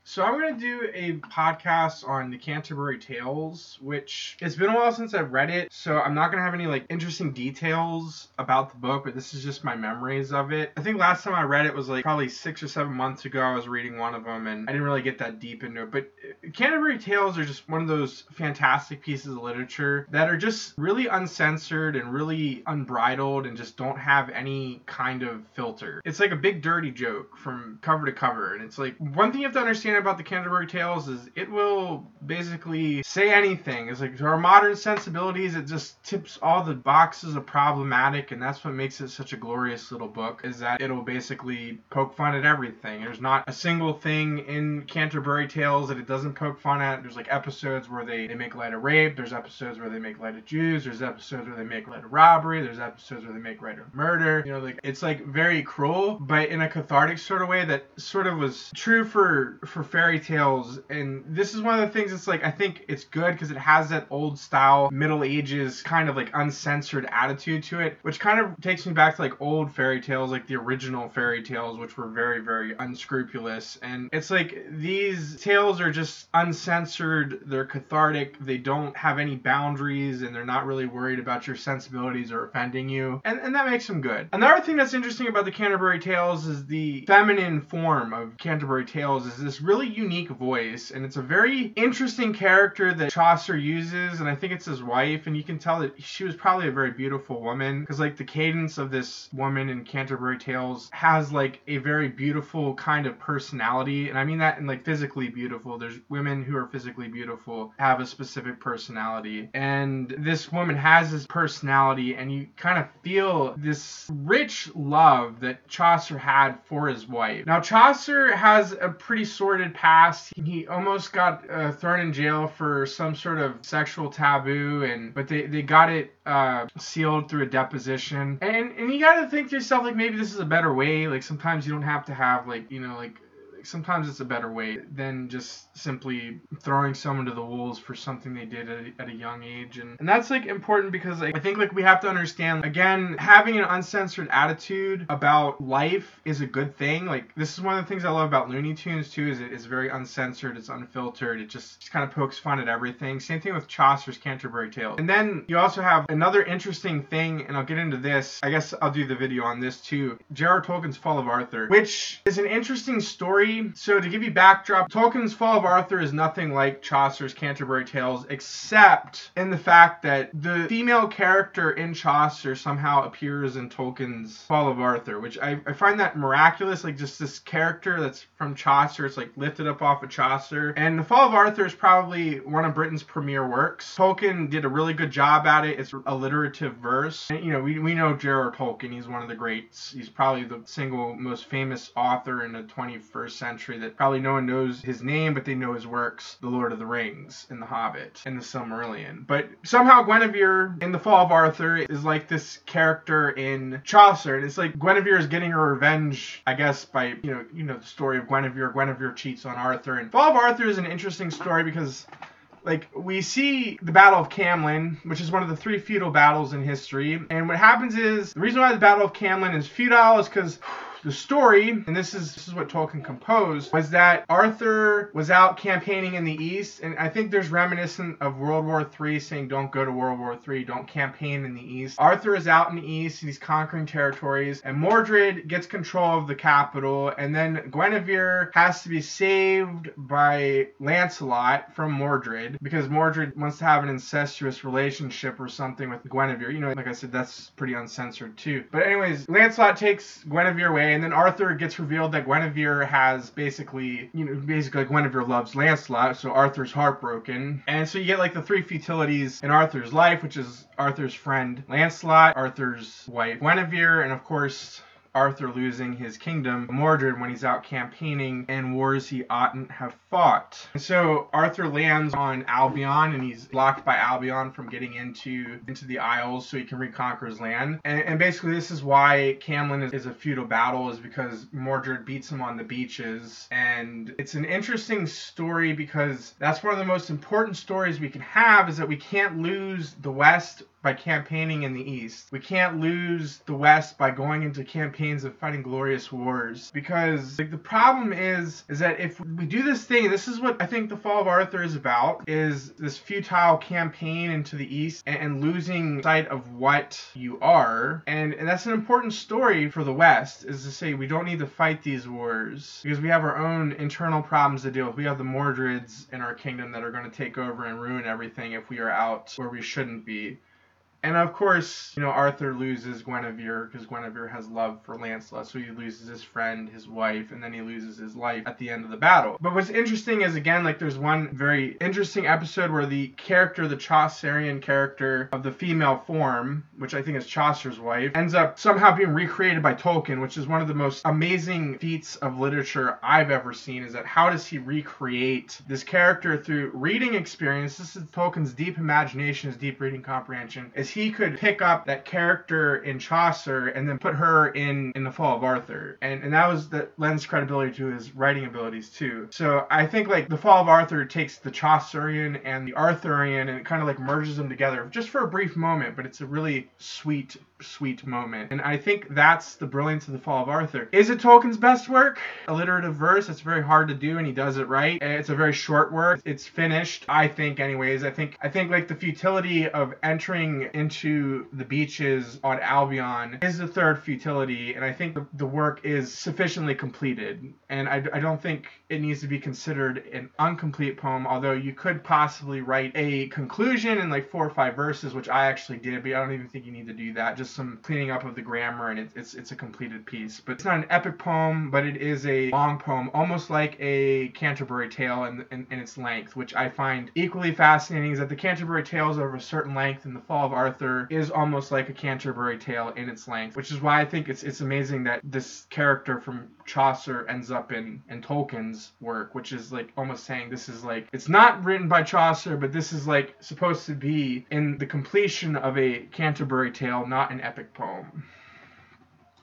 So I'm going to do a podcast on the Canterbury Tales, which it's been a while since I've read it, so I'm not going to have any interesting details about the book, but this is just my memories of it. I think last time I read it was probably 6 or 7 months ago. I was reading one of them and I didn't really get that deep into it, but Canterbury Tales are just one of those fantastic pieces of literature that are just really uncensored and really unbridled and just don't have any kind of filter. It's like a big dirty joke from cover to cover, and it's one thing you have to understand about the Canterbury Tales is it will basically say anything. It's to our modern sensibilities, it just tips all the boxes of problematic, and that's what makes it such a glorious little book, is that it'll basically poke fun at everything. There's not a single thing in Canterbury Tales that it doesn't poke fun at. There's episodes where they make light of rape, there's episodes where they make light of Jews, there's episodes where they make light of robbery, there's episodes where they make light of murder. It's very cruel, but in a cathartic sort of way that sort of was true for fairy tales. And this is one of the things that's I think it's good because it has that old style Middle Ages kind of uncensored attitude to it, which kind of takes me back to old fairy tales, the original fairy tales, which were very, very unscrupulous. And it's these tales are just uncensored, they're cathartic, they don't have any boundaries, and they're not really worried about your sensibilities or offending you, and that makes them good. Another thing that's interesting about the Canterbury Tales is the feminine form of Canterbury Tales is this really unique voice, and it's a very interesting character that Chaucer uses, and I think it's his wife, and you can tell that she was probably a very beautiful woman, because the cadence of this woman in Canterbury Tales has a very beautiful kind of personality, and I mean that in physically beautiful. There's women who are physically beautiful, have a specific personality, and this woman has this personality, and you kind of feel this rich love that Chaucer had for his wife. Now, Chaucer has a pretty sordid past. He almost got thrown in jail for some sort of sexual taboo, but they got it sealed through a deposition. And you got to think to yourself, maybe this is a better way. Sometimes you don't have to have sometimes it's a better way than just simply throwing someone to the wolves for something they did at a young age. And that's important because I think we have to understand, again, having an uncensored attitude about life is a good thing. This is one of the things I love about Looney Tunes too, is it's very uncensored, it's unfiltered, it just kind of pokes fun at everything. Same thing with Chaucer's Canterbury Tales. And then you also have another interesting thing, and I'll get into this, I guess I'll do the video on this too, J.R.R. Tolkien's Fall of Arthur, which is an interesting story. So to give you backdrop, Tolkien's Fall of Arthur is nothing like Chaucer's Canterbury Tales, except in the fact that the female character in Chaucer somehow appears in Tolkien's Fall of Arthur, which I find that miraculous, just this character that's from Chaucer, it's lifted up off of Chaucer. And the Fall of Arthur is probably one of Britain's premier works. Tolkien did a really good job at it. It's alliterative verse. And, we know J.R.R. Tolkien, he's one of the greats. He's probably the single most famous author in the 21st century that probably no one knows his name, but they know his works, The Lord of the Rings and The Hobbit and The Silmarillion. But somehow Guinevere in The Fall of Arthur is this character in Chaucer, and it's Guinevere is getting her revenge, I guess, by the story of Guinevere. Guinevere cheats on Arthur, and Fall of Arthur is an interesting story because we see the Battle of Camlan, which is one of the 3 feudal battles in history. And what happens is, the reason why the Battle of Camlan is feudal is because the story, and this is what Tolkien composed, was that Arthur was out campaigning in the East, and I think there's reminiscent of World War III, saying don't go to World War III, don't campaign in the East. Arthur is out in the East, and he's conquering territories, and Mordred gets control of the capital, and then Guinevere has to be saved by Lancelot from Mordred, because Mordred wants to have an incestuous relationship or something with Guinevere. Like I said, that's pretty uncensored too. But anyways, Lancelot takes Guinevere away, and then Arthur gets revealed that Guinevere has basically Guinevere loves Lancelot, so Arthur's heartbroken. And so you get the 3 futilities in Arthur's life, which is Arthur's friend Lancelot, Arthur's wife Guinevere, and of course Arthur losing his kingdom, Mordred, when he's out campaigning in wars he oughtn't have fought. And so Arthur lands on Albion, and he's blocked by Albion from getting into the Isles so he can reconquer his land. And basically this is why Camlan is a feudal battle, is because Mordred beats him on the beaches. And it's an interesting story because that's one of the most important stories we can have, is that we can't lose the West by campaigning in the East. We can't lose the West by going into campaigns of fighting glorious wars. Because like the problem is that if we do this thing, this is what I think the Fall of Arthur is about, is this futile campaign into the East and losing sight of what you are. And that's an important story for the West, is to say we don't need to fight these wars because we have our own internal problems to deal with. We have the Mordreds in our kingdom that are going to take over and ruin everything if we are out where we shouldn't be. And of course, Arthur loses Guinevere because Guinevere has love for Lancelot, so he loses his friend, his wife, and then he loses his life at the end of the battle. But what's interesting is, again, like there's one very interesting episode where the Chaucerian character of the female form, which I think is Chaucer's wife, ends up somehow being recreated by Tolkien, which is one of the most amazing feats of literature I've ever seen, is that how does he recreate this character through reading experience? This is Tolkien's deep imagination, his deep reading comprehension, is he could pick up that character in Chaucer and then put her in the Fall of Arthur. And that lends credibility to his writing abilities too. So I think like the Fall of Arthur takes the Chaucerian and the Arthurian and it kind of like merges them together just for a brief moment, but it's a really sweet moment. And I think that's the brilliance of the Fall of Arthur. Is it Tolkien's best work? Alliterative verse, it's very hard to do and he does it right. It's a very short work. It's finished, I think anyways. I think like the futility of entering into the beaches on Albion is the third futility, and I think the work is sufficiently completed. And I don't think it needs to be considered an incomplete poem, although you could possibly write a conclusion in like 4 or 5 verses, which I actually did, but I don't even think you need to do that. Just some cleaning up of the grammar, and it's a completed piece. But it's not an epic poem, but it is a long poem, almost like a Canterbury Tale in its length, which I find equally fascinating, is that the Canterbury Tales are of a certain length, and the Fall of Arthur is almost like a Canterbury Tale in its length, which is why I think it's amazing that this character from Chaucer ends up in Tolkien's work, which is like almost saying this is like, it's not written by Chaucer, but this is like supposed to be in the completion of a Canterbury Tale, not an epic poem.